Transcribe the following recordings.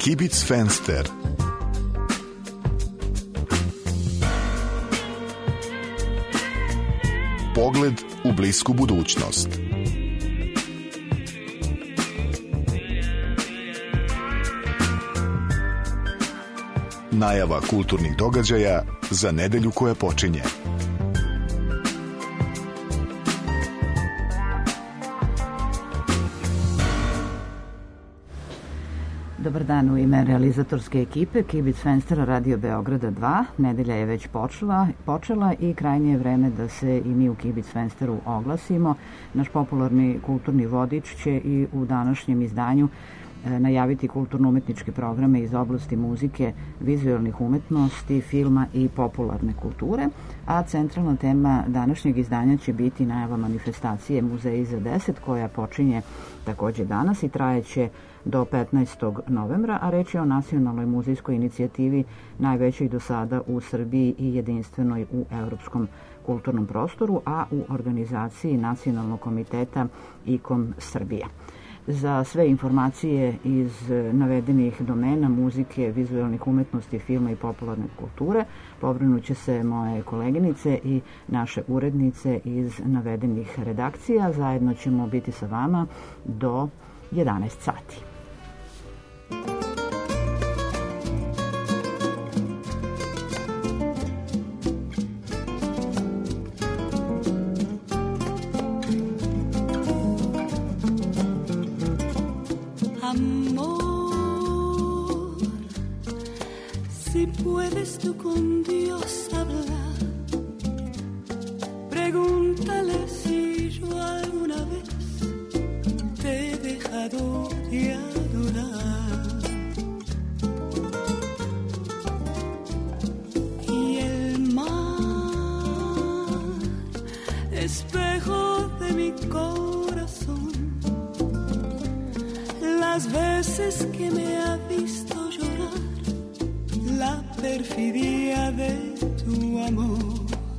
Kibic Fenster. Pogled u blisku budućnost. Najava kulturnih događaja za nedelju koja počinje. Dobar dan u ime realizatorske ekipe Kibic Fenstera Radio Beograda 2. Nedelja je već počela i krajnje je vreme da se i mi u Kibic Fensteru oglasimo. Naš popularni kulturni vodič će i u današnjem izdanju najaviti kulturno-umetničke programe iz oblasti muzike, vizualnih umetnosti, filma i popularne kulture, a centralna tema današnjeg izdanja će biti najava manifestacije Muzeji za 10, koja počinje takođe danas i trajeće do 15. novembra, a reč je o nacionalnoj muzejskoj inicijativi, najvećoj do sada u Srbiji i jedinstvenoj u evropskom kulturnom prostoru, a u organizaciji Nacionalnog komiteta ICOM Srbija. Za sve informacije iz navedenih domena muzike, vizualnih umetnosti, filma i popularne kulture pobrinuće se moje koleginice i naše urednice iz navedenih redakcija. Zajedno ćemo biti sa vama do 11 sati. Si puedes tú con Dios hablar, pregúntale si yo alguna vez te he dejado de adorar. Y el mar, espejo de mi corazón, las veces que me ha visto llorar, la perfidia de tu amor.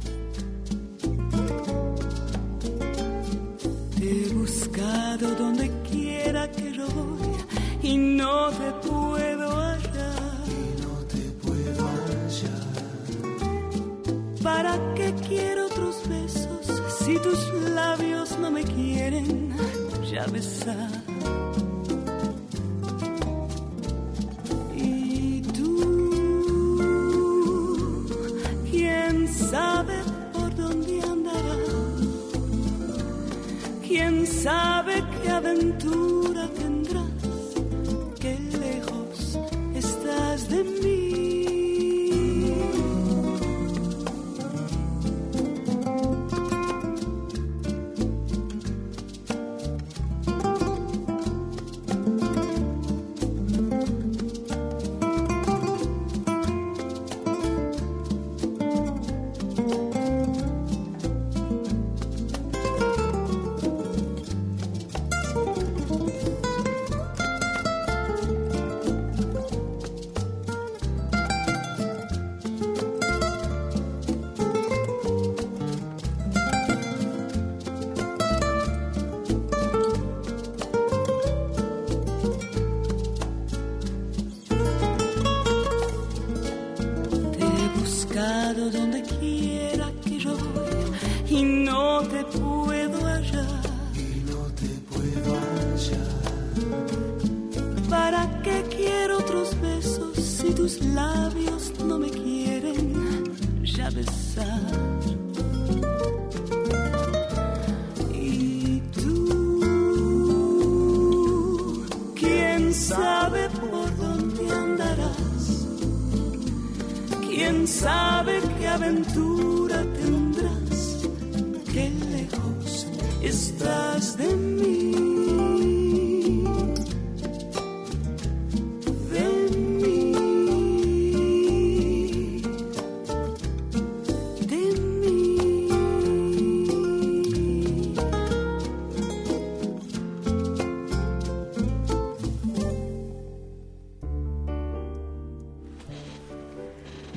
Te he buscado donde quiera que yo voy y no te puedo hallar. ¿Para qué quiero otros besos si tus labios no me quieren ya besar? Sabe por dónde andarás, quién sabe qué aventura tendrás, qué lejos estás de mí. Donde quiera que yo voy y no te puedo hallar. ¿Para qué quiero otros besos si tus labios no me quieren ya besar? Y tú, quién sabe por dónde andarás, quién sabe qué aventura tendrás, qué lejos estás de mí.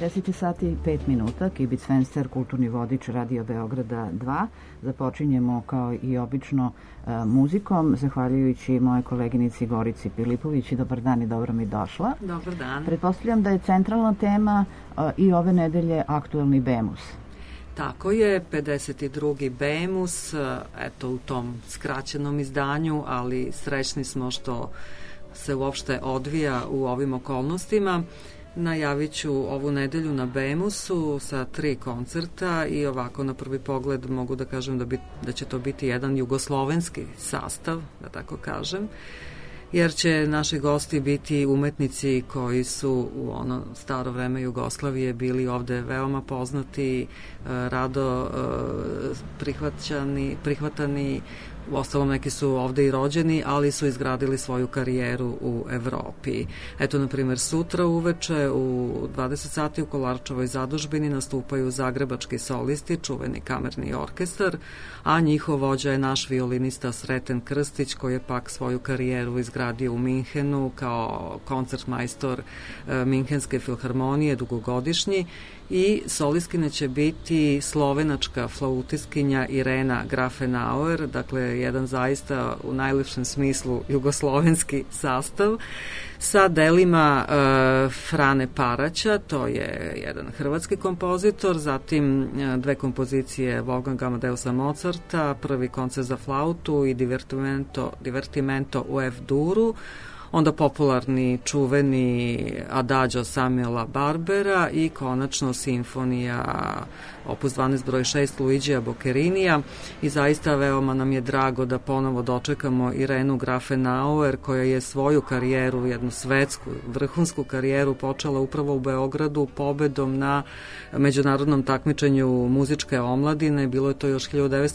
10 sati i 5 minuta, Kibic Fenster, kulturni vodič Radio Beograda 2. Započinjemo kao i obično muzikom, zahvaljujući moje koleginici Gorici Pilipović. Dobar dan i dobro mi došla. Dobar dan. Pretpostavljam da je centralna tema i ove nedelje aktuelni BEMUS. Tako je, 52. BEMUS, eto u tom skraćenom izdanju, ali srećni smo što se uopšte odvija u ovim okolnostima. Najavit ću ovu nedelju na BEMUS-u sa 3 koncerta i ovako na prvi pogled mogu da kažem da će to biti jedan jugoslovenski sastav, da tako kažem, jer će naši gosti biti umetnici koji su u ono staro vreme Jugoslavije bili ovde veoma poznati, rado prihvatani. Uostalom, neki su ovde i rođeni, ali su izgradili svoju karijeru u Evropi. Eto, na primjer, sutra uveče u 20 sati u Kolarčevoj zadužbini nastupaju zagrebački solisti, čuveni kamerni orkestar, a njihov vođa je naš violinista Sreten Krstić, koji je pak svoju karijeru izgradio u Minhenu kao koncertmajstor Minhenske filharmonije, dugogodišnji. I solistkinja će biti slovenačka flautiskinja Irena Grafenauer, dakle jedan zaista u najlepšem smislu jugoslovenski sastav, sa delima Frane Paraća, to je jedan hrvatski kompozitor, zatim 2 kompozicije Wolfganga Amadeusa Mozarta, prvi koncert za flautu i Divertimento u F-duru, onda popularni, čuveni Adagio Samuela Barbera i konačno simfonija opus 12 broj 6 Luigija Boccerinija. I zaista veoma nam je drago da ponovo dočekamo Irenu Grafenauer, koja je svoju karijeru, jednu svetsku, vrhunsku karijeru počela upravo u Beogradu pobedom na međunarodnom takmičenju muzičke omladine. Bilo je to još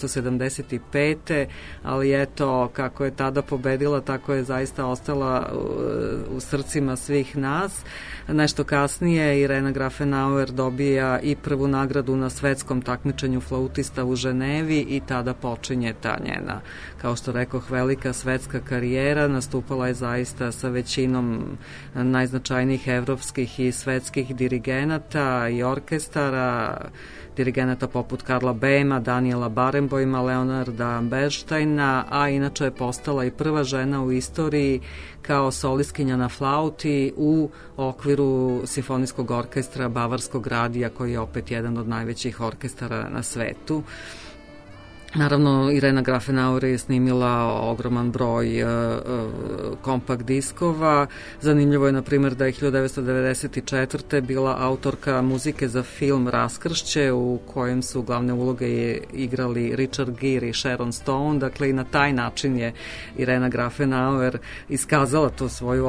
1975. ali eto, kako je tada pobedila, tako je zaista ostala u srcima svih nas. Nešto kasnije Irena Grafenauer dobija i prvu nagradu na svetskom takmičenju flautista u Ženevi i tada počinje ta njena, kao što rekoh, velika svetska karijera. Nastupala je zaista sa većinom najznačajnijih evropskih i svetskih dirigenata i orkestara, dirigenata poput Karla Bema, Daniela Barenboima, Leonarda Bernsteina, a inače je postala i prva žena u istoriji kao solistkinja na flauti u okviru simfonijskog orkestra Bavarskog radija, koji je opet jedan od najvećih orkestara na svetu. Naravno, Irena Grafenauer je snimila ogroman broj kompakt diskova. Zanimljivo je, na primjer, da je 1994. bila autorka muzike za film Raskršće, u kojem su glavne uloge igrali Richard Gere i Sharon Stone. Dakle, i na taj način je Irena Grafenauer iskazala to svoju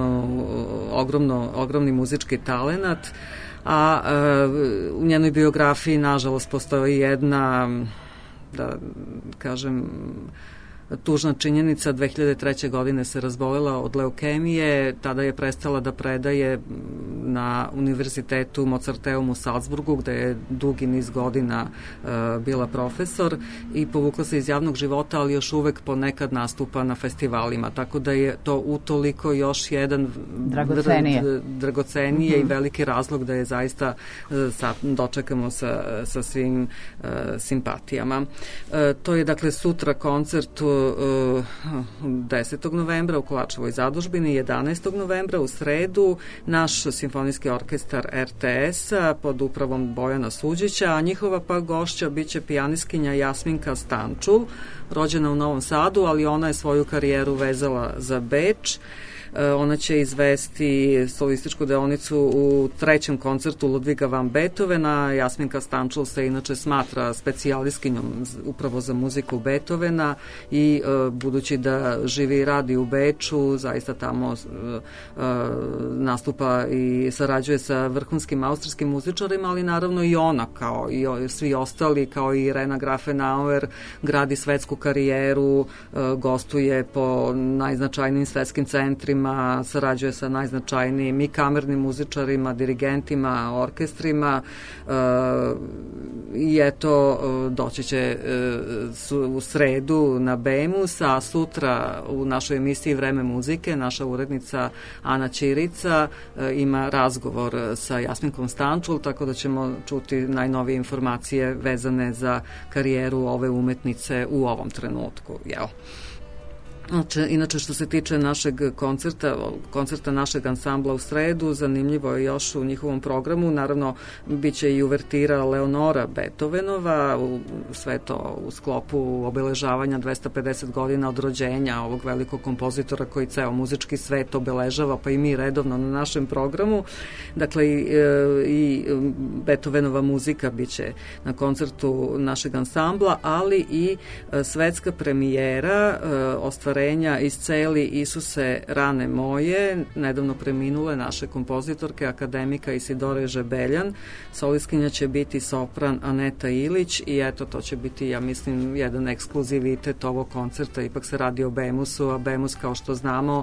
ogromni muzički talenat. A u njenoj biografiji, nažalost, postoji jedna, da kažem, tužna činjenica. 2003. godine se razbolela od leukemije, tada je prestala da predaje na Univerzitetu Mozarteum u Salzburgu, gde je dugi niz godina bila profesor, i povukla se iz javnog života, ali još uvek ponekad nastupa na festivalima, tako da je to utoliko još jedan dragocenije i veliki razlog da je zaista dočekamo sa svim simpatijama. To je dakle sutra koncert 10. novembra u Kolarčevoj zadužbini, 11. novembra u sredu naš simfonijski orkestar RTS-a pod upravom Bojana Suđića, a njihova pa gošća biće pijanistkinja Jasminka Stančul, rođena u Novom Sadu, ali ona je svoju karijeru vezala za Beč. Ona će izvesti solističku deonicu u 3. koncertu Ludviga van Beethovena. Jasminka Stančul se inače smatra specijaliskinjom upravo za muziku Beethovena i budući da živi i radi u Beču, zaista tamo nastupa i sarađuje sa vrhunskim austrijskim muzičarima, ali naravno i ona, kao i svi ostali, kao i Irena Grafenauer, gradi svetsku karijeru, gostuje po najznačajnijim svetskim centrima, muzičarima, sarađuje sa najznačajnijim i kamernim muzičarima, dirigentima, orkestrima i eto doći će u sredu na Bemus, a sutra u našoj emisiji Vreme muzike naša urednica Ana Ćirica ima razgovor sa Jasminkom Stančul, tako da ćemo čuti najnovije informacije vezane za karijeru ove umetnice u ovom trenutku. Inače, što se tiče našeg koncerta našeg ansambla u sredu, zanimljivo je još u njihovom programu, naravno, bit će i uvertira Leonora Beethovenova, sve to u sklopu obeležavanja 250 godina od rođenja ovog velikog kompozitora koji ceo muzički svet obeležava, pa i mi redovno na našem programu. Dakle, i Beethovenova muzika bit će na koncertu našeg ansambla, ali i svetska premijera ostvarenja Isceli Isuse rane moje, nedavno preminule naše kompozitorke, akademika Isidore Žebeljan. Solistkinja će biti sopran Aneta Ilić i eto, to će biti, ja mislim, jedan ekskluzivitet ovog koncerta. Ipak se radi o Bemusu, a Bemus, kao što znamo,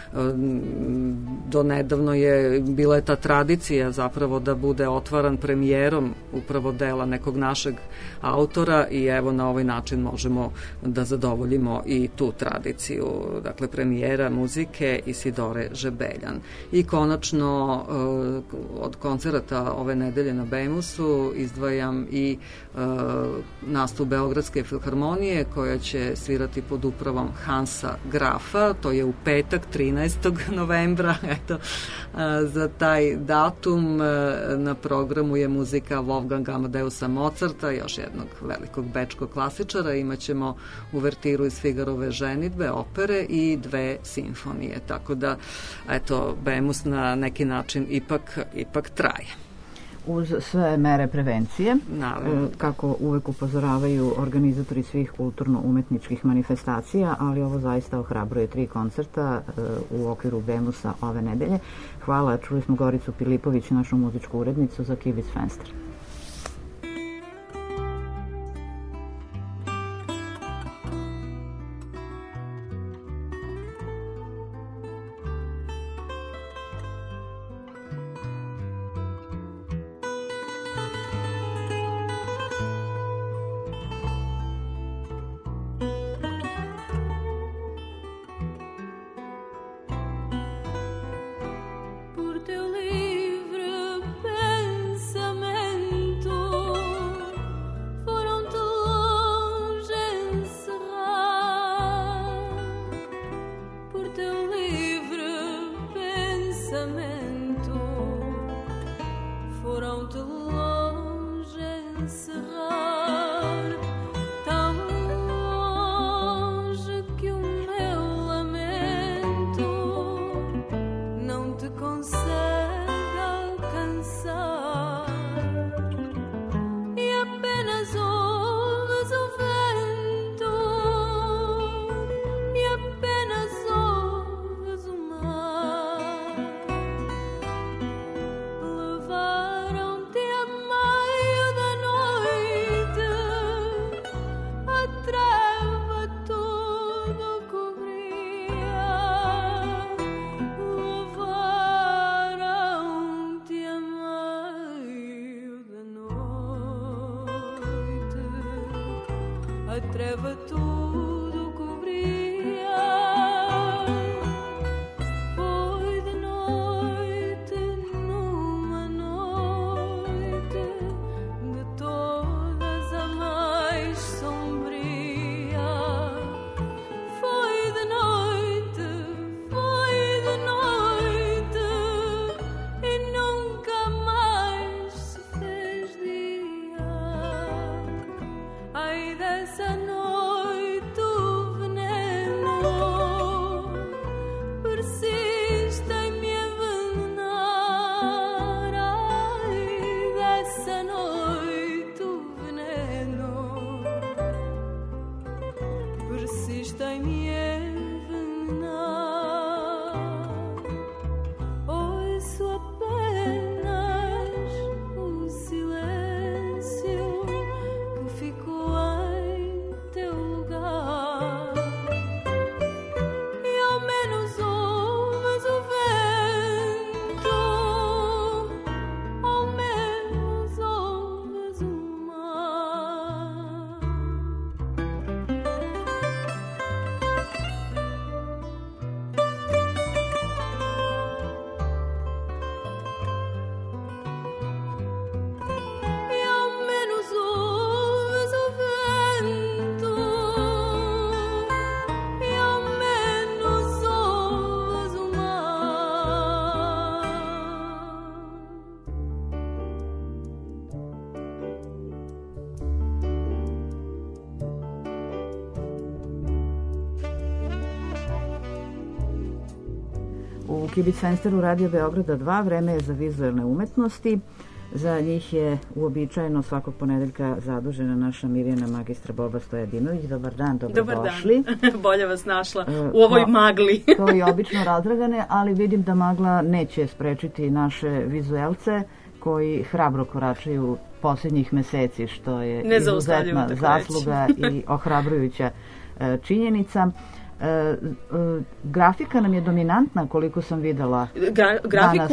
do nedavno bila je ta tradicija zapravo da bude otvaran premijerom upravo dela nekog našeg autora i evo na ovaj način možemo da zadovoljimo i tu tradiciju. Dakle, premijera muzike Isidore Žebeljan. I konačno od koncerata ove nedelje na Bemusu izdvajam i nastup Beogradske filharmonije koja će svirati pod upravom Hansa Grafa, to je u petak 13. novembra, eto, za taj datum na programu je muzika Wolfganga Amadeusa Mozarta, još jednog velikog bečkog klasičara, imaćemo uvertiru iz Figarove ženidbe, opere i 2 simfonije, tako da eto, Bemus na neki način ipak traje. Uz sve mere prevencije, kako uvek upozoravaju organizatori svih kulturno-umetničkih manifestacija, ali ovo zaista ohrabruje 3 koncerta u okviru Bemusa ove nedelje. Hvala, čuli smo Goricu Pilipović, našu muzičku urednicu za Kibitz Fenster. Menos ouves u Kibit Fensteru Radio Beograda 2 vreme je za vizuelne umetnosti. Za njih je uobičajeno svakog ponedeljka zadužena naša Mirjana magistra Boba Stojadinović. Dobar dan, dobrodošli. Dobar dan, bolje vas našla u ovoj magli. To je obično razdragane, ali vidim da magla neće sprečiti naše vizuelce koji hrabro koračaju posljednjih meseci, što je izuzetna zasluga i ohrabrujuća činjenica. Grafika nam je dominantna, koliko sam videla. Grafiku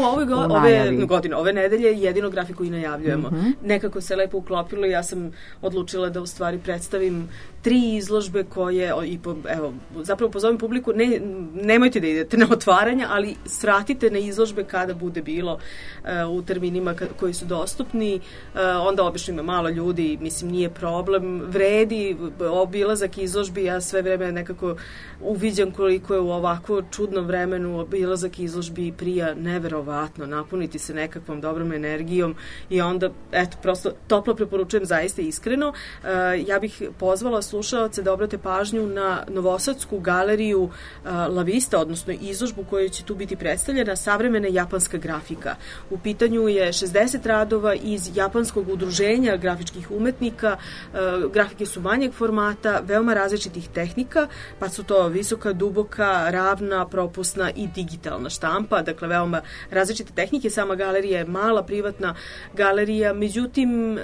ove nedelje jedino grafiku i najavljujemo. Nekako se lepo uklopilo i ja sam odlučila da u stvari predstavim 3 izložbe koje, zapravo pozovem publiku, nemojte da idete na otvaranja, ali svratite na izložbe kada bude bilo u terminima koji su dostupni. Onda obično ima malo ljudi, mislim nije problem, vredi obilazak izložbi, ja sve vreme nekako uviđam koliko je u ovako čudnom vremenu obilazak izložbi prija neverovatno, napuniti se nekakvom dobrom energijom i onda, prosto toplo preporučujem zaista iskreno. Ja bih pozvala slušaoce da obrate pažnju na novosadsku galeriju La Vista, odnosno izložbu koja će tu biti predstavljena, savremena japanska grafika. U pitanju je 60 radova iz japanskog udruženja grafičkih umetnika. Grafike su manjeg formata, veoma različitih tehnika, pa su to visoka, duboka, ravna, propusna i digitalna štampa, dakle veoma različite tehnike. Sama galerija je mala, privatna galerija, međutim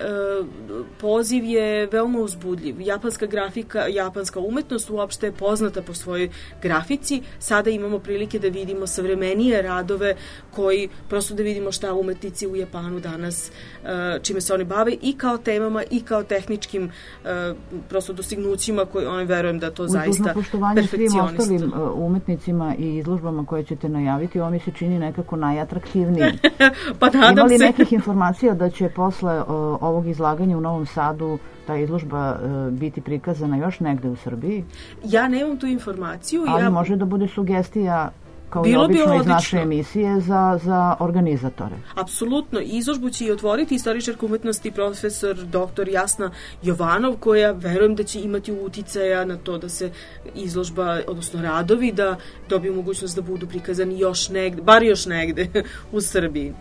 poziv je veoma uzbudljiv. Japanska grafika, japanska umetnost uopšte je poznata po svojoj grafici. Sada imamo prilike da vidimo savremenije radove koji, prosto da vidimo šta umetnici u Japanu danas, čime se oni bave i kao temama i kao tehničkim prosto dostignućima koji oni verujem da to zaista svim ostalim umetnicima i izložbama koje ćete najaviti, ovo mi se čini nekako najatraktivniji. Pa nadam Ima li se. nekih informacija da će posle ovog izlaganja u Novom Sadu ta izložba biti prikazana još negde u Srbiji? Ja nemam tu informaciju. Ali može da bude sugestija kao i obično iz naše emisije za organizatore. Apsolutno. Izložbu će i otvoriti istoričarka umetnosti profesor dr. Jasna Jovanov, koja verujem da će imati uticaja na to da se izložba, odnosno radovi, da dobiju mogućnost da budu prikazani još negde, bar još negde u Srbiji.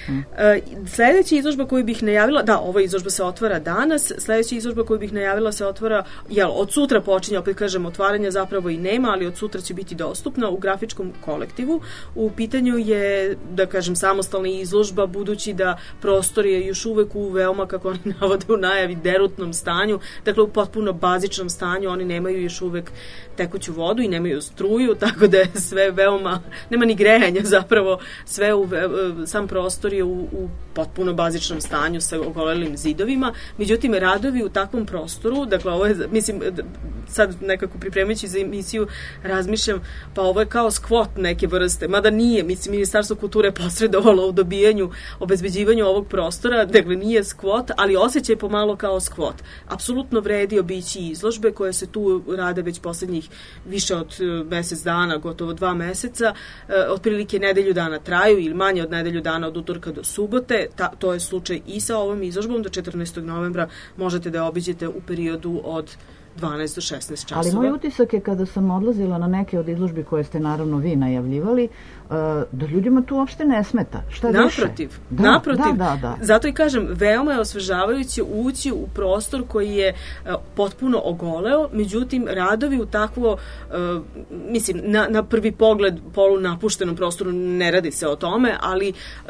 Sledeća izložba koju bih najavila, ova izložba se otvara danas, sledeća izložba koju bih najavila se otvara, od sutra počinje, opet kažem, otvaranja zapravo i nema, ali od sutra će biti dostupna u grafičkom kolektivu. U pitanju je, da kažem, samostalna izložba, budući da prostor je još uvek u veoma, kako oni navode u najavi, derutnom stanju, dakle u potpuno bazičnom stanju, oni nemaju još uvek tekuću vodu i nemaju struju, tako da je sve veoma, nema ni grejanja zapravo, sve sam prostor je u potpuno bazičnom stanju sa ogolelim zidovima. Međutim, radovi u takvom prostoru, dakle ovo je, mislim, sad nekako pripremajući za emisiju razmišljam, pa ovo je kao skvot neke vrste, mada nije, mislim, Ministarstvo kulture posredovalo u dobijanju, obezbeđivanju ovog prostora, dakle nije skvot, ali osjećaj pomalo kao skvot. Apsolutno vredi obići izložbe koje se tu rade već poslednjih više od mesec dana, gotovo 2 meseca, otprilike nedelju dana traju ili manje od nedelju dana od utorka do subote. To je slučaj i sa ovom izložbom. Do 14. novembra možete da je obiđete u periodu od 12 do 16 časova. Ali moj utisak je kada sam odlazila na neke od izložbi koje ste naravno vi najavljivali, da ljudima tu uopšte ne smeta. Šta više? Naprotiv. Da. Zato i kažem, veoma je osvežavajuće ući u prostor koji je potpuno ogoleo, međutim, radovi u takvo, mislim, na prvi pogled polunapuštenom prostoru ne radi se o tome, ali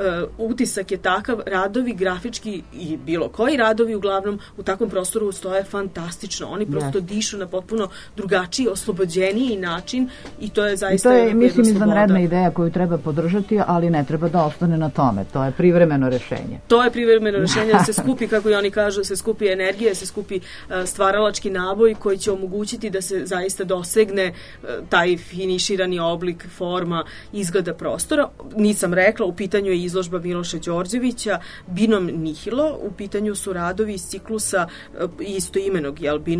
utisak je takav, radovi grafički i bilo koji radovi uglavnom u takvom prostoru stoje fantastično. Oni prosto dišu na potpuno drugačiji, oslobođeniji način i to je zaista jedna sloboda. To je, mislim, izvanredna ideja koju treba podržati, ali ne treba da ostane na tome. To je privremeno rešenje. To je privremeno rešenje, da se skupi, kako i oni kažu, se skupi energija, se skupi stvaralački naboj koji će omogućiti da se zaista dosegne taj finiširani oblik, forma, izgleda prostora. Nisam rekla, u pitanju je izložba Miloša Đorđevića, Binom Nihilo, u pitanju su radovi iz ciklusa istoimenog, Binom Nihilo,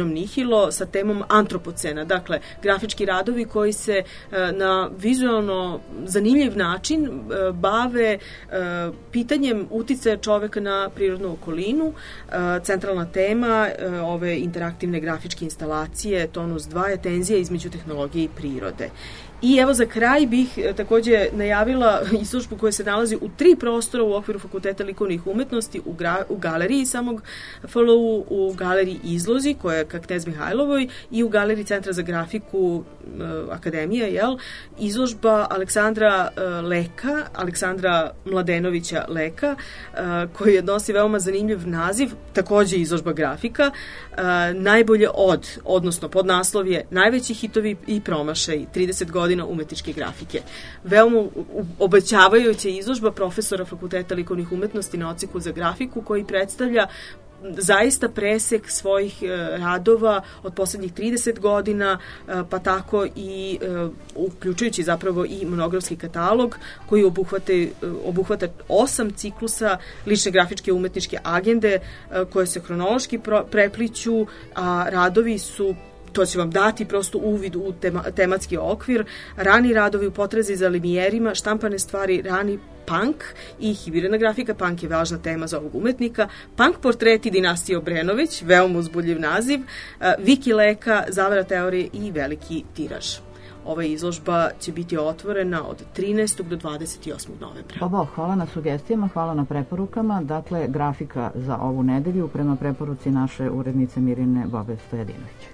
poredilo sa temom antropocena, dakle grafički radovi koji se na vizualno zanimljiv način bave pitanjem uticaja čoveka na prirodnu okolinu. Centralna tema ove interaktivne grafičke instalacije Tonus 2 je tenzija između tehnologije i prirode. I evo za kraj bih takođe najavila izložbu koja se nalazi u 3 prostora u okviru Fakulteta likovnih umetnosti, u galeriji samog FLU, u galeriji Izlozi koja je ka Knez Mihajlovoj i u galeriji Centra za grafiku Akademije, izložba Aleksandra Mladenovića Leka, koji nosi veoma zanimljiv naziv, takođe izložba grafika, najbolje odnosno podnaslov je Najveći hitovi i promašaj 30 godina umetničke grafike. Veoma obećavajuća izložba profesora Fakulteta likovnih umetnosti na odseku za grafiku koji predstavlja zaista presek svojih radova od poslednjih 30 godina, pa tako i uključujući zapravo i monografski katalog koji obuhvata 8 ciklusa lične grafičke umetničke agende koje se hronološki prepliću, a radovi su, to će vam dati prosto uvid u tematski okvir, rani radovi u potrazi za limijerima, štampane stvari, rani punk i hibridna grafika. Punk je važna tema za ovog umetnika. Punk portreti dinastije Obrenović, veoma uzbudljiv naziv, Viki Leka, Zavera teorije i veliki tiraž. Ova izložba će biti otvorena od 13. do 28. novembra. Hvala na sugestijama, hvala na preporukama. Dakle, grafika za ovu nedelju prema preporuci naše urednice Mirjane Bobe Stojadinović.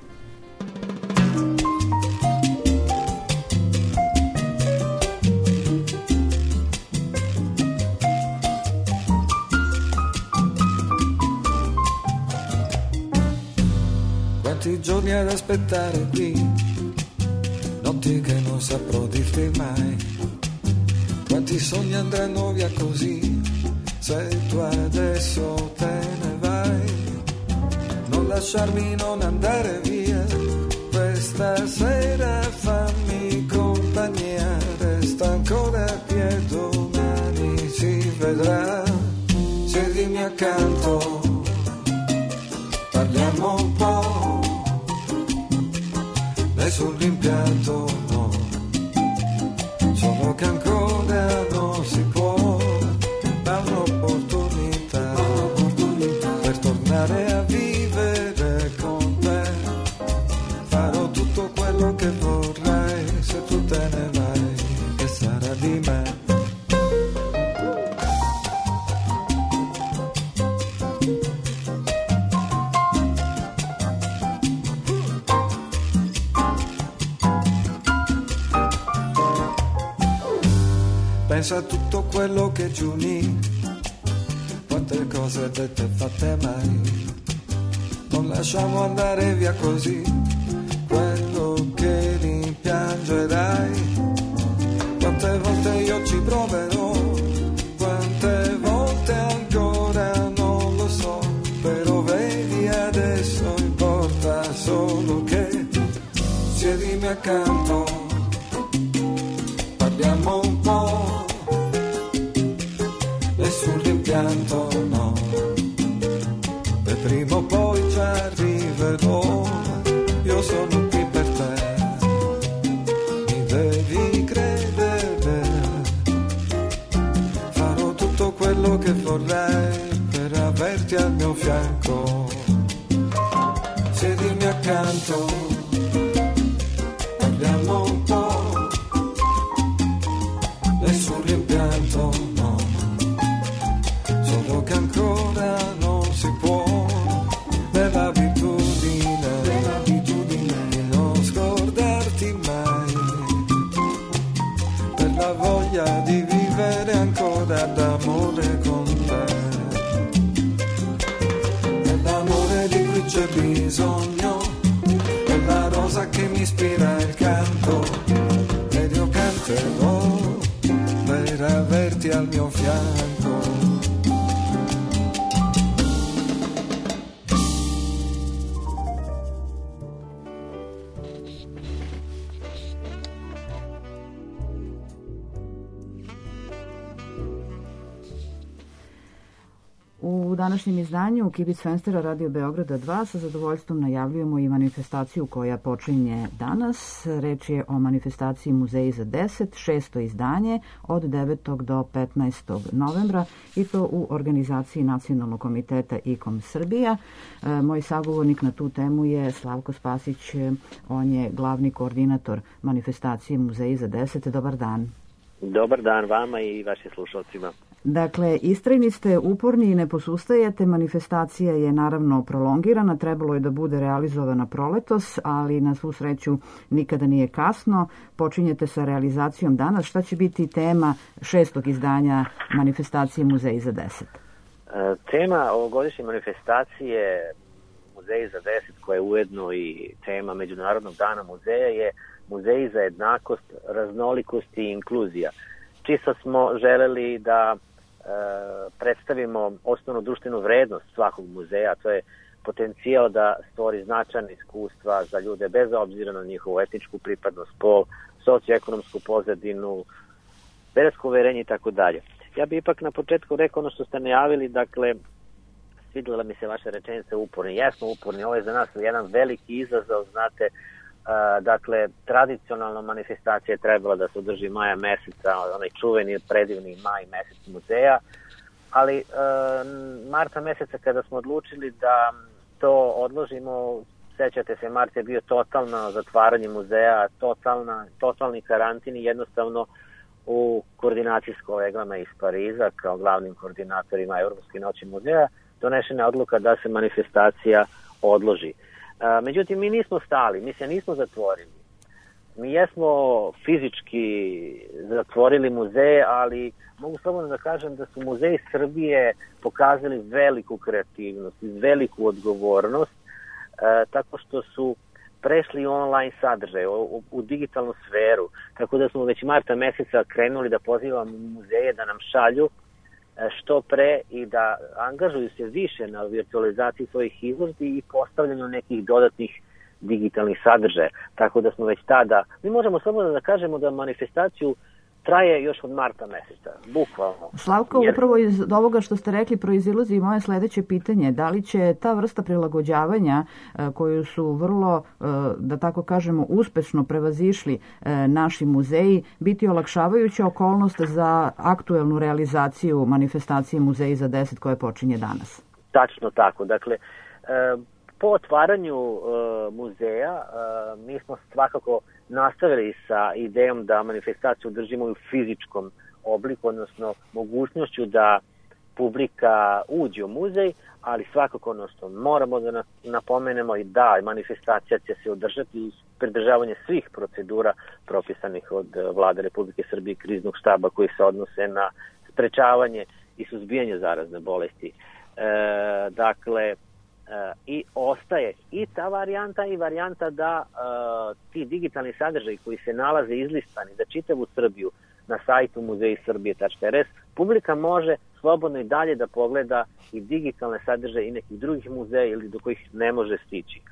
Quanti giorni ad aspettare qui, notti che non saprò dirti mai, quanti sogni andranno via così, se tu adesso te ne vai, non lasciarmi, non andare via, questa sera fammi compagnia, resta ancora qui e domani si vedrà, siedimi accanto, parliamo un po', nessun rimpianto, no, solo che ancora non si può, ma un'opportunità per tornare a vivere con te, farò tutto quello che vorrai, se tu te ne vai, che sarà di me? Pensa a tutto quello che ci unì, quante cose dette e fatte mai, non lasciamo andare via così quello che rimpiangerai, quante volte io ci proverò, quante volte ancora non lo so, però vedi adesso importa solo che siedimi accanto, parliamo un po', nessun rimpianto, no, e prima o poi ci arriverò, io sono qui per te, mi devi credere, farò tutto quello che vorrai per averti al mio fianco, siedimi accanto, parliamo un po', nessun rimpianto, no, solo che ancora non si può, nell'abitudine di non scordarti mai, per la voglia di vivere ancora d'amore con te, nell'amore di cui c'è bisogno, quella rosa che mi ispira il canto, ed io canterò per averti al mio fianco. U današnjem izdanju Kibic Fenstera Radio Beograda 2 sa zadovoljstvom najavljujemo i manifestaciju koja počinje danas. Reč je o manifestaciji Muzeji za 10, 6. izdanje od 9. do 15. novembra i to u organizaciji Nacionalnog komiteta IKOM Srbija. Moj sagovornik na tu temu je Slavko Spasić, on je glavni koordinator manifestacije Muzeji za 10. Dobar dan. Dobar dan vama i vašim slušalcima. Dakle, istrajni ste, uporni i ne posustajete. Manifestacija je naravno prolongirana, trebalo je da bude realizovana proletos, ali na svu sreću nikada nije kasno. Počinjete sa realizacijom danas. Šta će biti tema 6. izdanja manifestacije Muzeji za 10? Tema ovogodišnje manifestacije Muzeji za 10, koja je ujedno i tema Međunarodnog dana muzeja, je Muzeji za jednakost, raznolikost i inkluzija. Čisto smo želeli da predstavimo osnovnu društvenu vrednost svakog muzeja, to je potencijal da stvori značajna iskustva za ljude bez obzira na njihovu etničku pripadnost, pol, socioekonomsku pozadinu, versko uverenje i tako dalje. Ja bih ipak na početku rekao ono što ste najavili, dakle, svidjela mi se vaša rečenica uporni. Jesmo uporni, ovo je za nas jedan veliki izazov, znate. Dakle, tradicionalno manifestacija je trebala da se održi maja meseca, onaj čuveni predivni maj mesec muzeja, ali marta meseca kada smo odlučili da to odložimo, sećate se, mart je bio totalno zatvaranje muzeja, totalni karantin i jednostavno u koordinaciji s kolegama iz Pariza kao glavnim koordinatorima Evropske noći muzeja donešena odluka da se manifestacija odloži. Međutim, mi nismo stali, mi se nismo zatvorili. Mi jesmo fizički zatvorili muzeje, ali mogu slobodno da kažem da su muzeji Srbije pokazali veliku kreativnost i veliku odgovornost, tako što su prešli online sadržaj, u digitalnu sferu, tako da smo već marta meseca krenuli da pozivamo muzeje da nam šalju što pre i da angažuju se više na virtualizaciji svojih izložbi i postavljanju nekih dodatnih digitalnih sadržaja. Tako da smo već tada, mi možemo slobodno da kažemo da manifestaciju traje još od marta meseca, bukvalno. Slavko, upravo iz ovoga što ste rekli proizilazi i moje sledeće pitanje. Da li će ta vrsta prilagođavanja koju su vrlo, da tako kažemo, uspešno prevazišli naši muzeji biti olakšavajuća okolnost za aktuelnu realizaciju manifestacije Muzeji za 10 koje počinje danas? Tačno tako. Dakle, po otvaranju muzeja mi smo svakako nastavili sa idejom da manifestaciju držimo u fizičkom obliku, odnosno mogućnošću da publika uđe u muzej, ali svakako ono što moramo da napomenemo i da manifestacija će se održati uz pridržavanje svih procedura propisanih od Vlade Republike Srbije i kriznog štaba koji se odnose na sprečavanje i suzbijanje zarazne bolesti. Dakle, i ostaje i ta varijanta i varijanta da ti digitalni sadržaji koji se nalaze izlistani za čitavu Srbiju na sajtu muzejisrbije.rs, publika može slobodno i dalje da pogleda i digitalne sadržaje i nekih drugih muzeja ili do kojih ne može stići.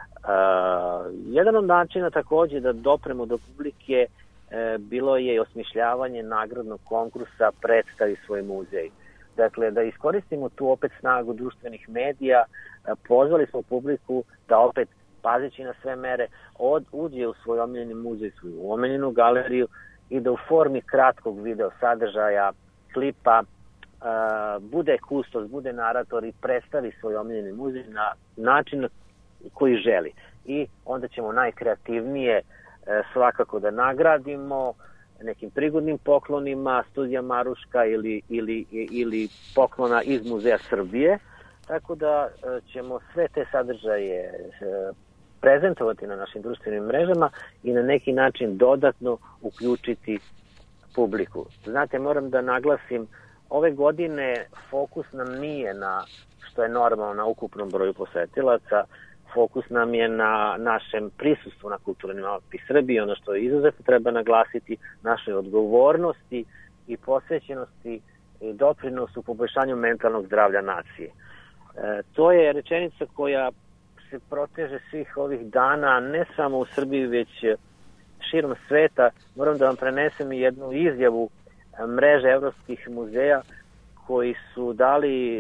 Jedan od načina takođe da dopremo do publike bilo je osmišljavanje nagradnog konkursa Predstavi svoj muzej. Dakle, da iskoristimo tu opet snagu društvenih medija, pozvali smo publiku da opet, pazeći na sve mere, uđe u svoj omiljeni muzej, svoju omiljenu galeriju i da u formi kratkog video sadržaja, klipa, bude kustos, bude narator i predstavi svoj omiljeni muzej na način koji želi. I onda ćemo najkreativnije svakako da nagradimo nekim prigodnim poklonima, Studija Maruška ili poklona iz Muzeja Srbije, tako da ćemo sve te sadržaje prezentovati na našim društvenim mrežama i na neki način dodatno uključiti publiku. Znate, moram da naglasim, ove godine fokus nam nije na, što je normalno, na ukupnom broju posetilaca, fokus nam je na našem prisustvu na kulturnim mapi Srbije, ono što je izuzetno treba naglasiti, našoj odgovornosti i posvećenosti i doprinosu u poboljšanju mentalnog zdravlja nacije. To je rečenica koja se proteže svih ovih dana, ne samo u Srbiji, već širom sveta. Moram da vam prenesem i jednu izjavu mreže evropskih muzeja koji su dali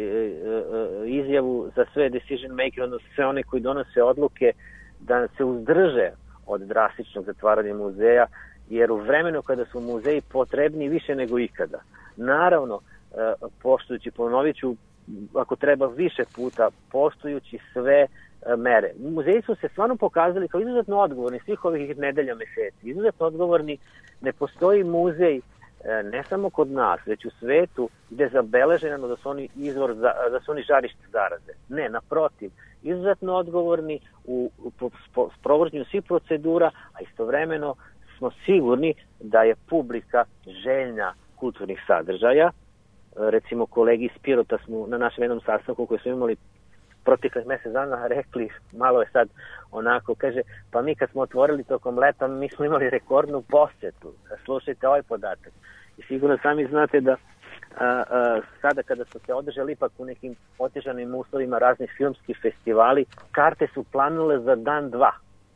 izjavu za sve decision maker, odnosno sve one koji donose odluke, da se uzdrže od drastičnog zatvaranja muzeja, jer u vremenu kada su muzeji potrebni više nego ikada. Naravno, poštujući, ponovit ću, ako treba više puta, poštujući sve mere. Muzeji su se stvarno pokazali kao izuzetno odgovorni svih ovih nedelja, meseci. Izuzetno odgovorni. Ne postoji muzej, ne samo kod nas, već u svetu, gde je zabeleženo da su oni da su oni žarište zaraze. Ne, naprotiv, izuzetno odgovorni u sprovođenju svih procedura, a istovremeno smo sigurni da je publika željna kulturnih sadržaja. Recimo, kolegi iz Pirota smo na našem jednom sastanku koji smo imali proteklih mesec dana rekli, malo je sad onako, kaže, pa mi kad smo otvorili tokom leta, mi smo imali rekordnu posetu. Slušajte ovaj podatak. I sigurno sami znate da sada kada su se održali ipak u nekim otežanim uslovima raznih filmskih festivali, karte su planule za dan, dva.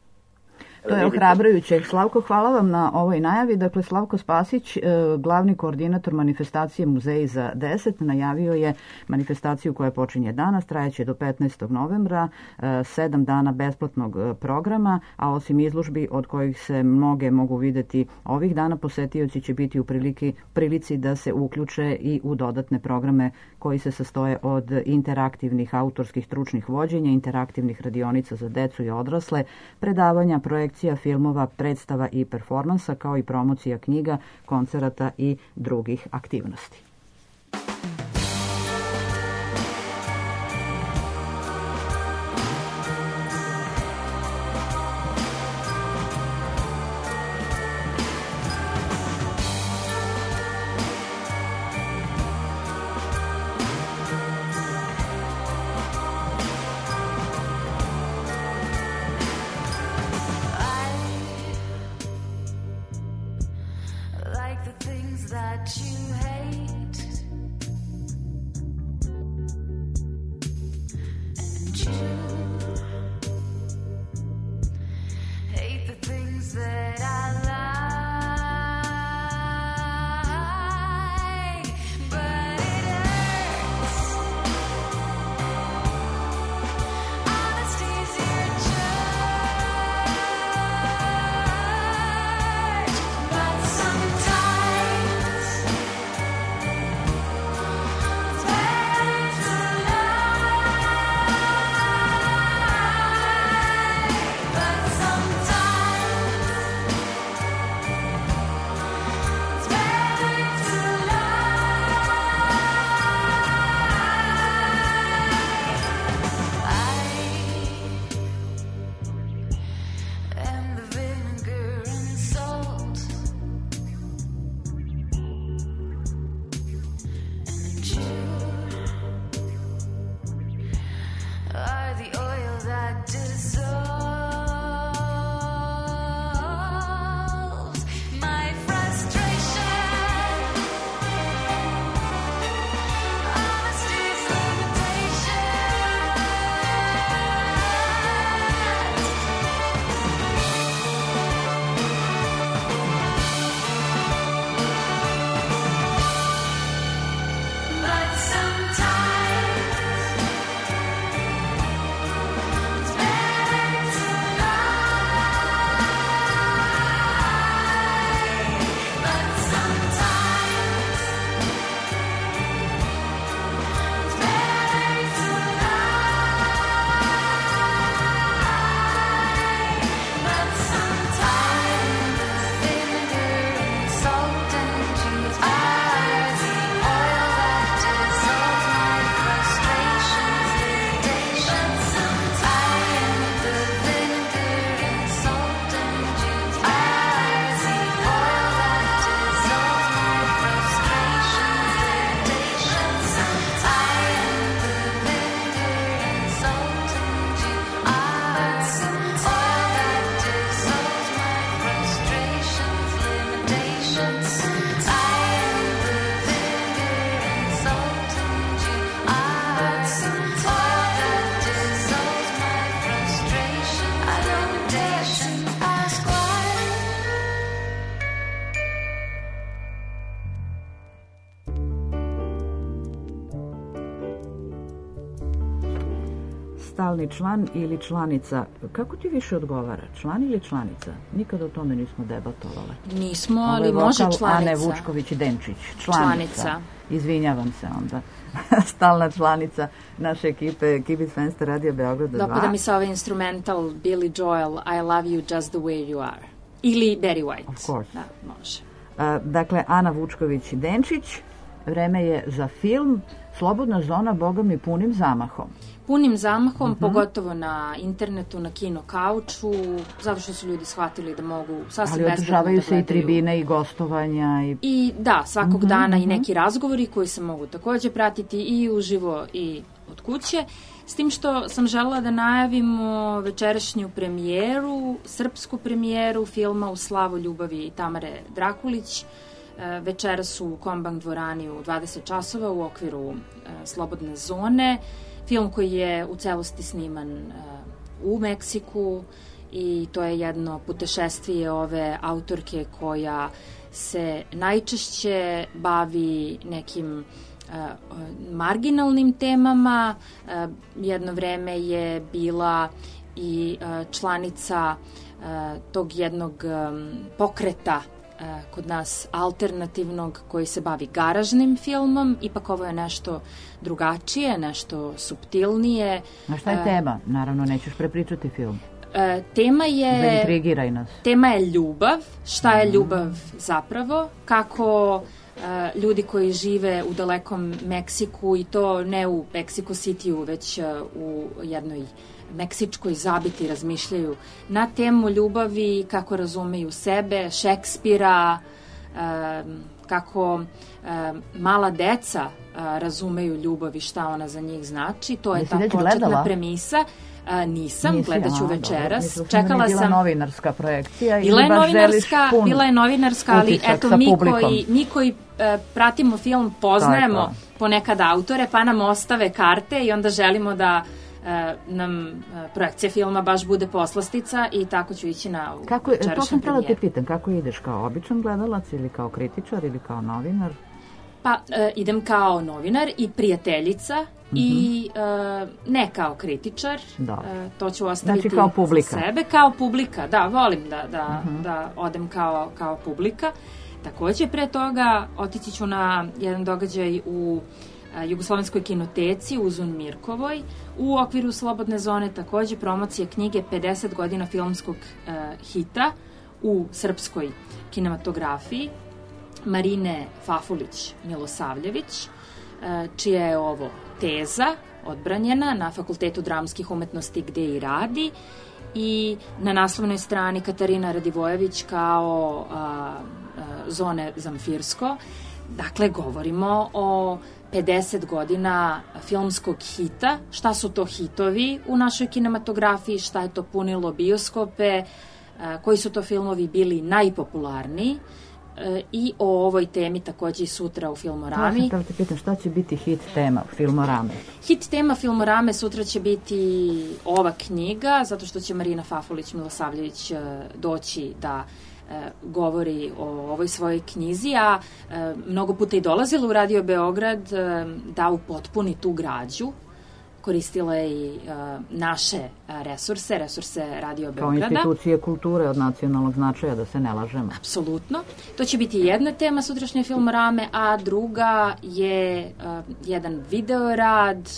To je ohrabrujuće. Slavko, hvala vam na ovoj najavi. Dakle, Slavko Spasić, glavni koordinator manifestacije Muzeji za 10, najavio je manifestaciju koja počinje danas, trajeće do 15. novembra, 7 dana besplatnog programa, a osim izložbi od kojih se mnoge mogu videti ovih dana, posetioci će biti u prilici da se uključe i u dodatne programe koji se sastoje od interaktivnih autorskih stručnih vođenja, interaktivnih radionica za decu i odrasle, predavanja, projekcija filmova, predstava i performansa, kao i promocija knjiga, koncerata i drugih aktivnosti. That you hate stalni član ili članica, kako ti više odgovara, član ili članica? Nikada o tome nismo debatovale. Nismo, ali može članica. Ane Vučković i Denčić, članica. Izvinjavam se onda. Stalna članica naše ekipe Kibitz Fenster Radio Beograda 2. Dopada mi se ovaj instrumental Billy Joel, I love you just the way you are. Ili Barry White. Of course. Da, može. Dakle, Ana Vučković i Denčić, vreme je za film Slobodna zona, boga mi, punim zamahom. Punim zamahom, pogotovo na internetu, na kino kauču, zato što su ljudi shvatili da mogu sasvim besplatno da gledaju. Ali održavaju se i tribine i gostovanja. I da, svakog dana i neki razgovori koji se mogu takođe pratiti i uživo i od kuće. S tim što sam želela da najavimo večerašnju premijeru, srpsku premijeru filma U slavu ljubavi Tamare Drakulić. Večeras u Kombank dvorani u 20 časova u okviru Slobodne zone. Film koji je u celosti sniman u Meksiku i to je jedno putešestvije ove autorke koja se najčešće bavi nekim marginalnim temama. Jedno vreme je bila i članica tog jednog pokreta kod nas alternativnog koji se bavi garažnim filmom. Ipak ovo je nešto drugačije, nešto suptilnije. A šta je tema? Naravno, nećeš prepričati film. Tema je... Zaintrigiraj nas. Tema je ljubav. Šta je ljubav zapravo? Kako ljudi koji žive u dalekom Meksiku, i to ne u Mexico City-u, već u jednoj meksičkoj zabiti razmišljaju na temu ljubavi, kako razumeju sebe, Šekspira, kako mala deca razumeju ljubav i šta ona za njih znači. To je ta početna premisa. Nisam, gledat ću večeras. Čekala sam... Bila novinarska projekcija ili baš želiš pun Bila je novinarska, ali eto mi koji pratimo film poznajemo ponekad autore, pa nam ostave karte i onda želimo da nam projekcija filma baš bude poslastica i tako ću ići na večerašnju premijeru. To sam htjela te pitam, kako ideš, kao običan gledalac ili kao kritičar ili kao novinar? Pa idem kao novinar i prijateljica i ne kao kritičar, to ću ostaviti kao publika. Za sebe. Kao publika, da, volim da odem kao publika. Takođe pre toga otići ću na jedan događaj u Jugoslovenskoj kinoteci u Zun Mirkovoj u okviru Slobodne zone, takođe promocije knjige 50 godina filmskog hita u srpskoj kinematografiji Marine Fafulić-Milosavljević, čija je ovo teza odbranjena na Fakultetu dramskih umetnosti gde i radi, i na naslovnoj strani Katarina Radivojević kao Zone Zamfirsko. Dakle, govorimo o 50 godina filmskog hita, šta su to hitovi u našoj kinematografiji, šta je to punilo bioskope, koji su to filmovi bili najpopularniji, i o ovoj temi takođe i sutra u Filmorami. Da te pitam, šta će biti hit tema Filmorame? Hit tema Filmorame sutra će biti ova knjiga, zato što će Marina Fafulić-Milosavljević doći da govori o ovoj svojoj knjizi, a mnogo puta i dolazila u Radio Beograd da upotpuni tu građu. Koristila je i naše resurse Radio Beograda. Kao institucije kulture od nacionalnog značaja, da se ne lažemo. Apsolutno. To će biti jedna tema sutrašnje Filmorame, a druga je jedan videorad,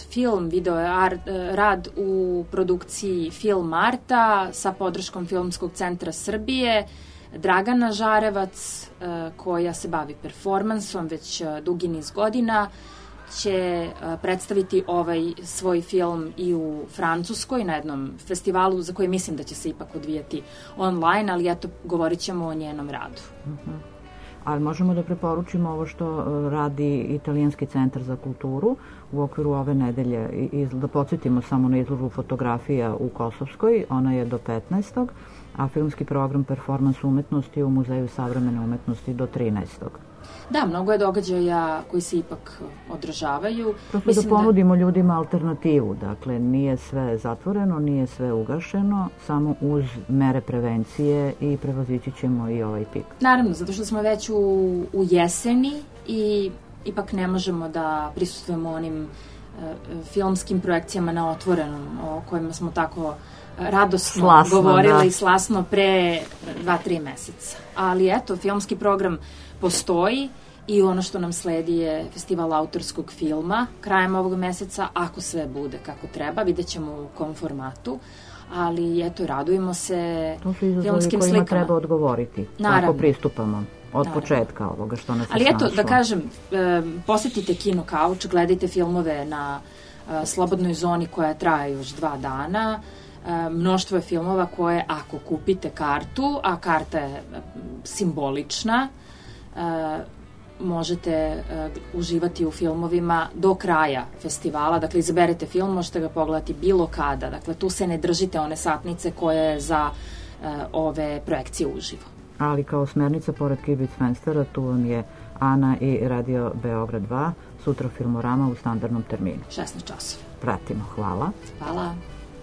rad u produkciji Film Arta sa podrškom Filmskog centra Srbije. Dragana Žarevac, koja se bavi performansom već dugi niz godina, će predstaviti ovaj svoj film i u Francuskoj na jednom festivalu za koji mislim da će se ipak odvijati online, ali eto, govorit ćemo o njenom radu. Ali možemo da preporučimo ovo što radi Italijanski centar za kulturu u okviru ove nedelje, da podsjetimo samo na izložbu fotografija u Kosovskoj, ona je do 15. a filmski program Performans umetnosti u Muzeju savremene umetnosti do 13. Da, mnogo je događaja koji se ipak održavaju. Prosto da ponudimo ljudima alternativu, dakle nije sve zatvoreno, nije sve ugašeno, samo uz mere prevencije i prevazići ćemo i ovaj pik. Naravno, zato što smo već u jeseni i ipak ne možemo da prisustvujemo onim filmskim projekcijama na otvorenom, o kojima smo tako radosno govorili i slasno pre 2-3 meseca. Ali eto, filmski program postoji i ono što nam sledi je festival autorskog filma krajem ovog meseca, ako sve bude kako treba, vidjet ćemo u kom formatu, ali eto, radujemo se filmskim slikama. To su izazovi kojima treba odgovoriti, kako pristupamo od početka ovoga što nas je snašlo. Ali eto, da kažem, posetite Kino Kauč, gledajte filmove na slobodnoj zoni koja traje još 2 dana, mnoštvo je filmova koje, ako kupite kartu, a karta je simbolična, možete uživati u filmovima do kraja festivala. Dakle, izaberete film, možete ga pogledati bilo kada. Dakle, tu se ne držite one satnice koje je za ove projekcije uživo. Ali kao smernica, pored Kibicfenstera, tu vam je Ana i Radio Beograd 2, sutra Filmorama u standardnom terminu. 16 časova. Pratimo. Hvala. Hvala.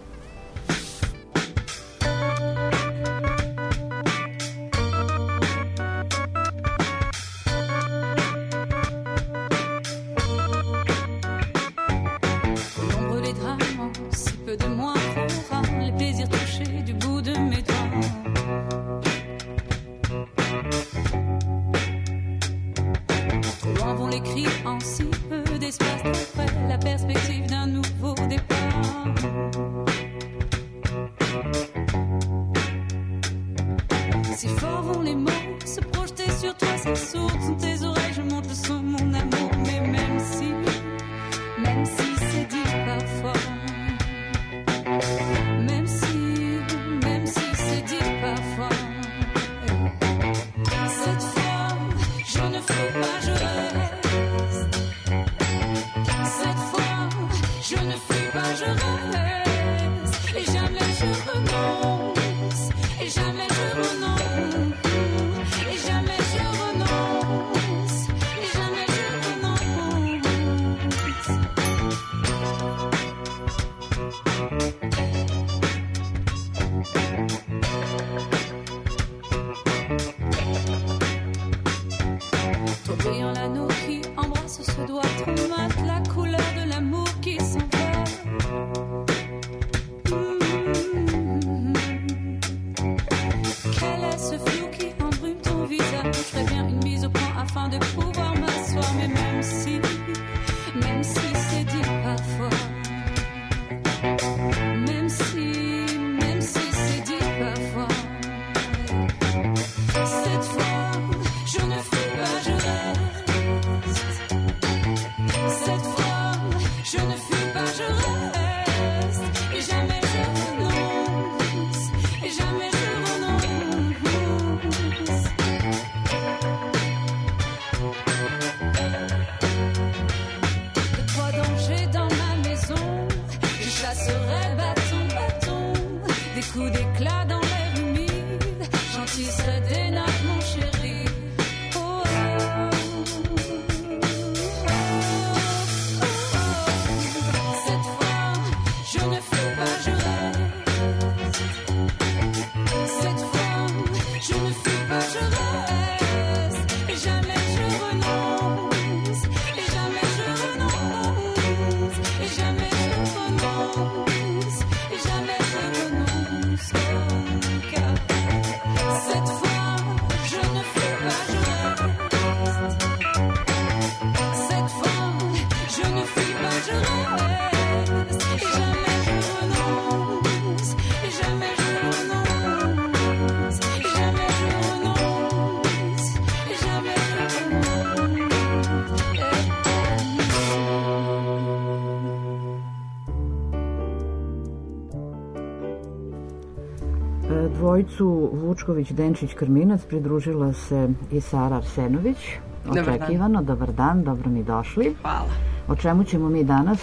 Dvojicu Vučković-Denčić-Krminac pridružila se i Sara Arsenović. Očekivano, dobar dan, dobro mi došli. Hvala. O čemu ćemo mi danas?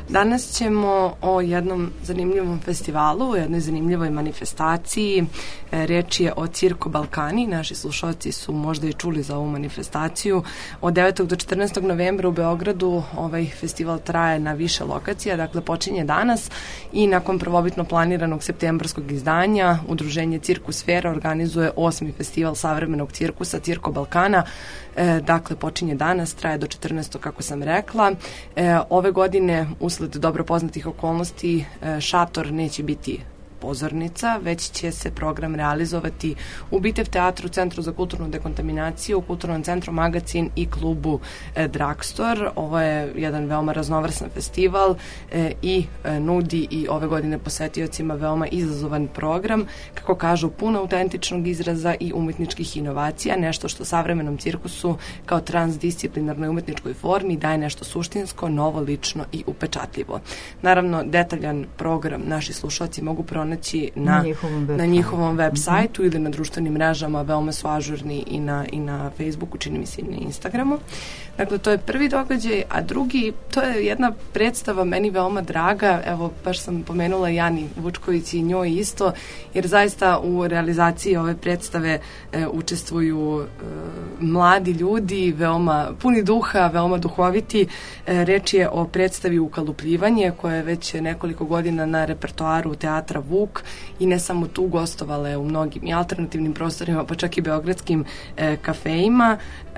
Danas ćemo o jednom zanimljivom festivalu, o jednoj zanimljivoj manifestaciji. Reč je o Circo Balkani. Naši slušalci su možda i čuli za ovu manifestaciju. Od 9. do 14. novembra u Beogradu ovaj festival traje na više lokacija, dakle počinje danas i nakon prvobitno planiranog septembarskog izdanja Udruženje Cirkusfera organizuje 8. festival savremenog cirkusa Circo Balkana. Dakle, počinje danas, traje do 14. kako sam rekla. Ove godine, usled dobro poznatih okolnosti, šator neće biti pozornica, već će se program realizovati u Bitev teatru, Centru za kulturnu dekontaminaciju, Kulturnom centru Magacin i klubu Dragstor. Ovo je jedan veoma raznovrsan festival i nudi i ove godine posetiocima veoma izazovan program, kako kažu, puno autentičnog izraza i umetničkih inovacija, nešto što savremenom cirkusu kao transdisciplinarnoj umetničkoj formi daje nešto suštinsko, novo, lično i upečatljivo. Naravno, detaljan program naši slušalci mogu pronaći na njihovom web sajtu ili na društvenim mrežama, veoma su ažurni i na Facebooku, čini mi se i na Instagramu. Dakle, to je prvi događaj, a drugi, to je jedna predstava meni veoma draga, evo, baš sam pomenula Jani Vučković i njoj isto, jer zaista u realizaciji ove predstave učestvuju mladi ljudi, veoma puni duha, veoma duhoviti. Reč je o predstavi Ukalupljivanje, koja je već nekoliko godina na repertoaru teatra Vuk i ne samo tu, gostovala je u mnogim i alternativnim prostorima, pa čak i beogradskim kafejima.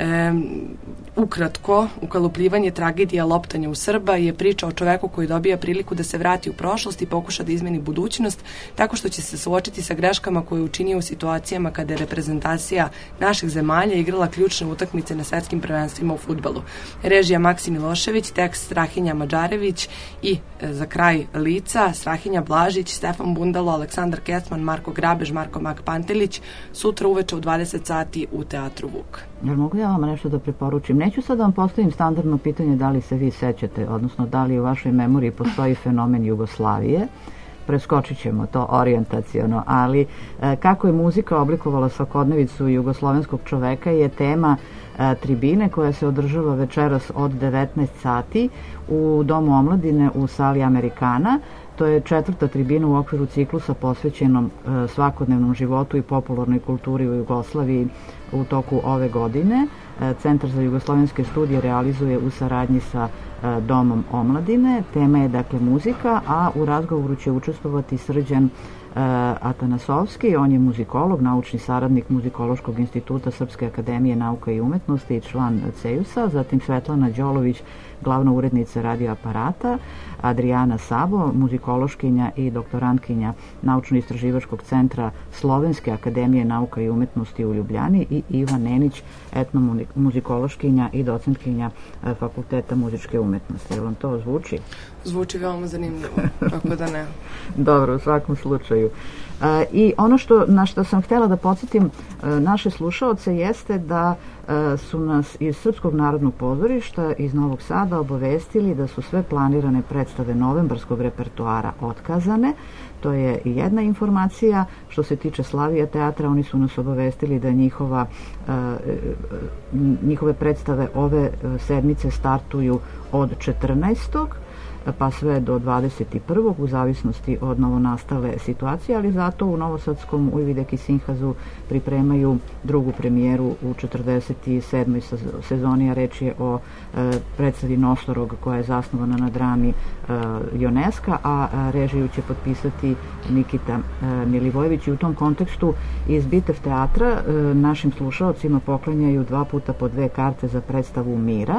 Ukratko, Ukalupljivanje, tragedija loptanja u Srba je priča o čoveku koji dobija priliku da se vrati u prošlost i pokuša da izmeni budućnost tako što će se suočiti sa greškama koje je učinio u situacijama kada je reprezentacija naših zemalja igrala ključne utakmice na svetskim prvenstvima u fudbalu. Režija Maksim Milošević, tekst Strahinja Mađarević i za kraj lica Strahinja Blažić, Stefan Bundalo, Aleksandar Kecman, Marko Grabež, Marko Mak Pantelić, sutra uveče u 20 sati u teatru Vuk. Jel mogu ja vam nešto da preporučim? Neću sad da vam postavim standardno pitanje da li se vi sećate, odnosno da li u vašoj memoriji postoji fenomen Jugoslavije. Preskočit ćemo to orijentaciono, ali kako je muzika oblikovala svakodnevicu jugoslovenskog čoveka je tema tribine koja se održava večeras od 19 sati u Domu omladine u sali Amerikana. To je 4. tribina u okviru ciklusa posvećenom svakodnevnom životu i popularnoj kulturi u Jugoslaviji u toku ove godine. Centar za jugoslovenske studije realizuje u saradnji sa Domom omladine. Tema je dakle muzika, a u razgovoru će učestvovati Srđan Atanasovski, on je muzikolog, naučni saradnik Muzikološkog instituta Srpske akademije nauka i umetnosti i član CEUS-a, zatim Svetlana Đolović, glavna urednica radio aparata, Adriana Sabo, muzikološkinja i doktorantkinja Naučno-istraživačkog centra Slovenske akademije nauka i umetnosti u Ljubljani i Iva Nenić, etnomuzikološkinja i docentkinja Fakulteta muzičke umetnosti. Jel vam to zvuči? Zvuči veoma zanimljivo, kako da ne. Dobro, u svakom slučaju. I ono na što sam htjela da podsjetim naše slušaoce jeste da su nas iz Srpskog narodnog pozorišta iz Novog Sada obavestili da su sve planirane predstave novembarskog repertoara otkazane. To je jedna informacija. Što se tiče Slavija teatra, oni su nas obavestili da njihove predstave ove sedmice startuju od 14. pa sve do 21. u zavisnosti od novonastale situacije, ali zato u Novosadskom Ujvideki Sinhazu pripremaju drugu premijeru u 47. sezoni, a reč je o predstavi Nosorog koja je zasnovana na drami Joneska, a režiju će potpisati Nikita Milivojević i u tom kontekstu iz Bitev teatra našim slušaocima poklanjaju 2 puta po 2 karte za predstavu Mira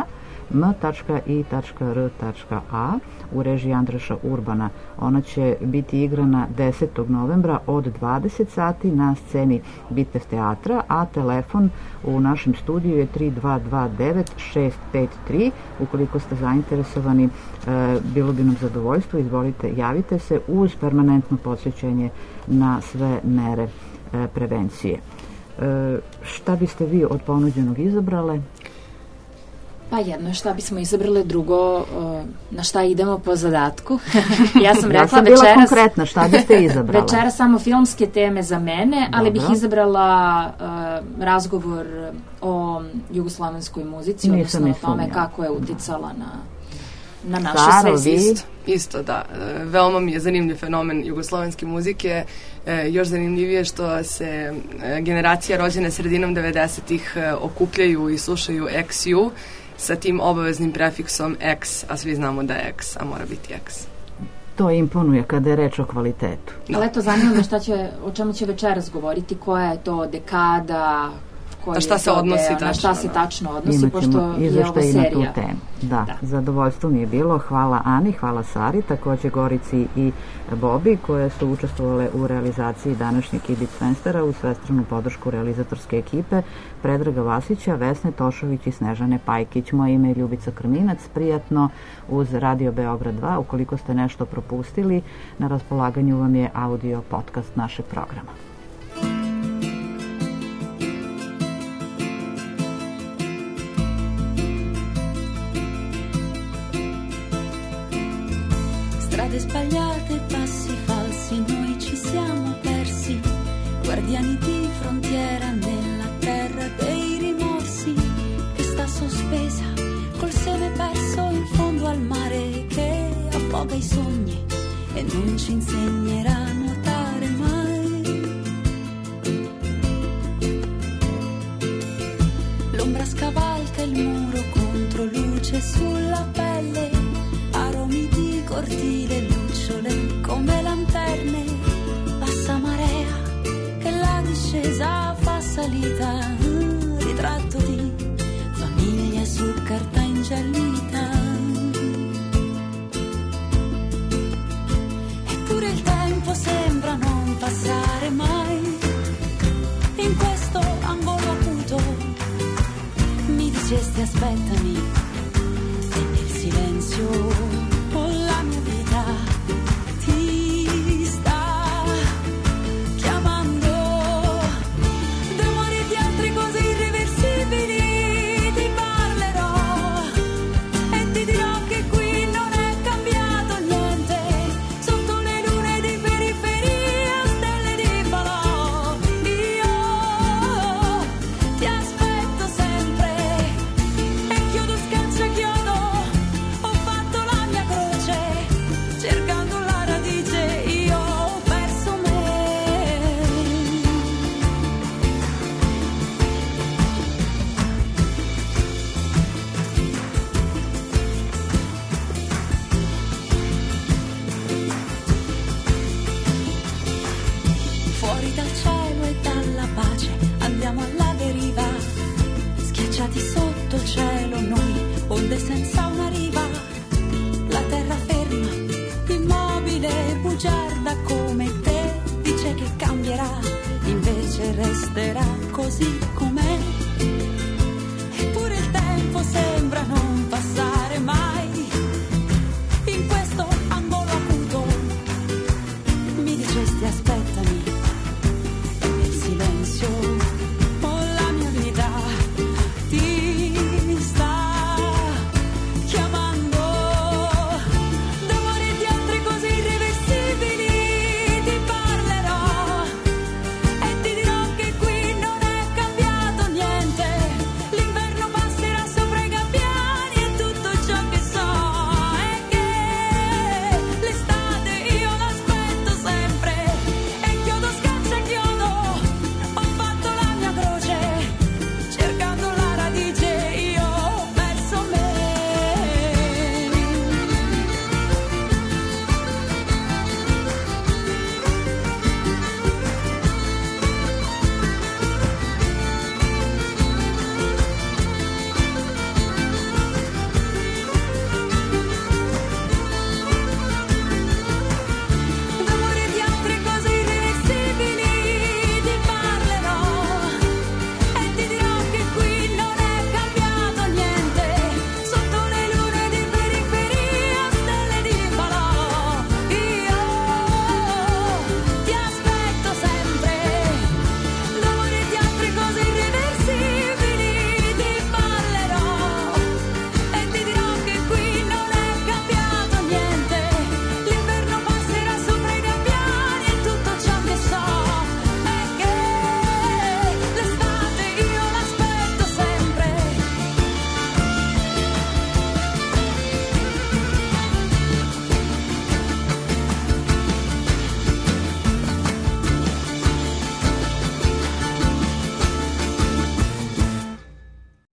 m.i.r.a u režiji Andraša Urbana. Ona će biti igrana 10. novembra od 20 sati na sceni Bitev teatra, a telefon u našem studiju je 3229-653. Ukoliko ste zainteresovani, bilo bi nam zadovoljstvo, izvolite, javite se uz permanentno podsjećanje na sve mere prevencije. Šta biste vi od ponuđenog izabrale? Pa jedno šta bismo izabrali, drugo na šta idemo po zadatku. Ja sam bila konkretna, šta biste izabrala? Večera samo filmske teme za mene, ali bih izabrala razgovor o jugoslovenskoj muzici, odnosno o tome kako je uticala na naše svesti. Isto, da. Veoma mi je zanimljiv fenomen jugoslovenske muzike. Još zanimljivije što se generacija rođene sredinom 90-ih okupljaju i slušaju XU sa tim obaveznim prefiksom X, a svi znamo da je X, a mora biti X. To imponuje kada je reč o kvalitetu. Da. Ali eto, zanima me o čemu će večeras govoriti, koja je to dekada, na šta se odnosi tačno, na šta se tačno odnosi, pošto je ovo serija. Na tu temu. Da, zadovoljstvo mi je bilo. Hvala Ani, hvala Sari, takođe Gorici i Bobi, koje su učestvovale u realizaciji današnjeg Kibic Fenstera uz svestranu podršku realizatorske ekipe Predraga Vasića, Vesne Tošović i Snežane Pajkić. Moje ime je Ljubica Krminac. Prijatno uz Radio Beograd 2. Ukoliko ste nešto propustili, na raspolaganju vam je audio podcast našeg programa. Strade sbagliate, passi falsi, noi ci siamo persi, guardiani di frontiera nella terra dei rimorsi, che sta sospesa col seme perso in fondo al mare, che affoga i sogni e non ci insegnerà a nuotare mai. L'ombra scavalca il muro contro luce sulla pelle, aromi di cortile, lucciole come lanterne, bassa marea che la discesa fa salita, ritratto di famiglia su carta ingiallita. Eppure il tempo sembra non passare mai, in questo angolo acuto mi dicesti aspettami, e nel silenzio senza una riva, la terra ferma, immobile, bugiarda come te, dice che cambierà, invece resterà così come